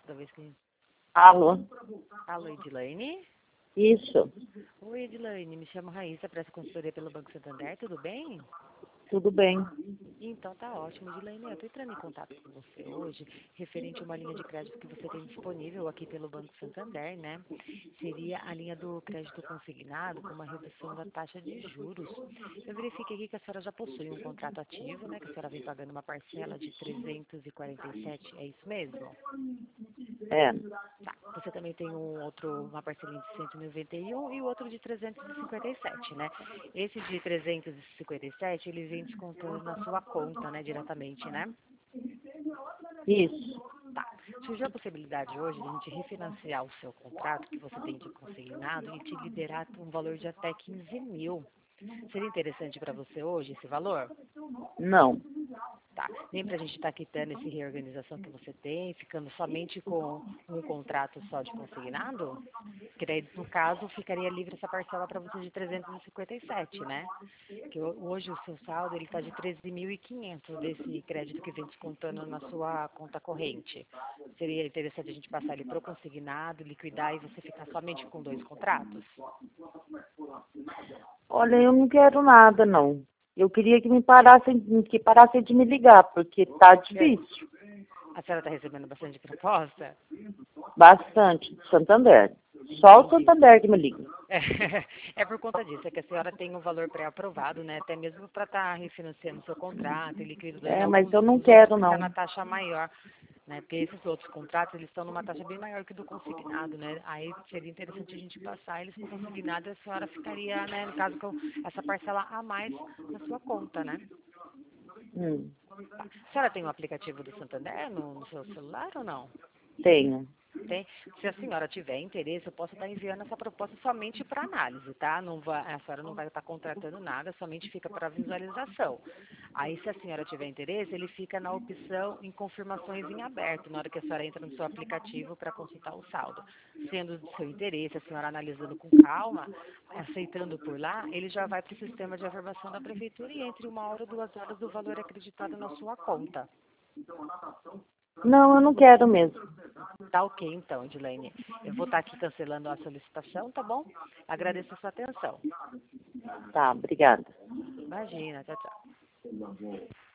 toda vez que... Alô? Alô, Edilane? Isso, Oi, Edilane, me chamo Raíssa, presto consultoria pelo Banco Santander, tudo bem? tudo bem. Então tá ótimo, Edilane, eu tô entrando em contato com você hoje, referente a uma linha de crédito que você tem disponível aqui pelo Banco Santander, né? Seria a linha do crédito consignado com uma redução da taxa de juros. Eu verifiquei aqui que a senhora já possui um contrato ativo, né? Que a senhora vem pagando uma parcela de 347, é isso mesmo? É, Tá. Você também tem uma parcelinha de 191 e o outro de 357, né? Esse de 357, ele vem descontando na sua conta, né, diretamente, né? isso. Tá. Surgiu a possibilidade hoje de a gente refinanciar o seu contrato que você tem de consignado e te liberar um valor de até 15 mil. Seria interessante para você hoje esse valor? Não, Tá. Nem para a gente estar quitando essa reorganização que você tem, ficando somente com um contrato só de consignado? Que daí, no caso, ficaria livre essa parcela para você de 357, né? Que hoje o seu saldo ele está de 13.500 desse crédito que vem descontando na sua conta corrente. Seria interessante a gente passar ele para o consignado, liquidar e você ficar somente com 2 contratos? olha, eu não quero nada, não. Eu queria que parassem de me ligar, porque tá difícil. A senhora está recebendo bastante proposta? Bastante, de Santander. Só o Santander que me liga. É por conta disso, é que a senhora tem um valor pré-aprovado, né? Até mesmo para estar refinanciando seu contrato e liquidando É, mas alguns eu não dos outros quero, que está na não. taxa maior, né? Porque esses outros contratos, eles estão numa taxa bem maior que do consignado, né? Aí seria interessante a gente passar eles para o consignado e a senhora ficaria, né, no caso, com essa parcela a mais na sua conta, né? Hum, A senhora tem um aplicativo do Santander no seu celular ou não? tenho. Tem. Se a senhora tiver interesse, eu posso estar enviando essa proposta somente para análise, tá? Não vai, a senhora não vai estar contratando nada, somente fica para visualização. Aí, se a senhora tiver interesse, ele fica na opção em confirmações em aberto, na hora que a senhora entra no seu aplicativo para consultar o saldo. Sendo do seu interesse, a senhora analisando com calma, aceitando por lá, ele já vai para o sistema de informação da prefeitura e entre 1 hora ou 2 horas o valor é acreditado na sua conta. Não, eu não quero mesmo. Tá ok, então, Edilene. Eu vou estar aqui cancelando a solicitação, tá bom? Agradeço a sua atenção. Tá, obrigada. Imagina, tchau, tchau.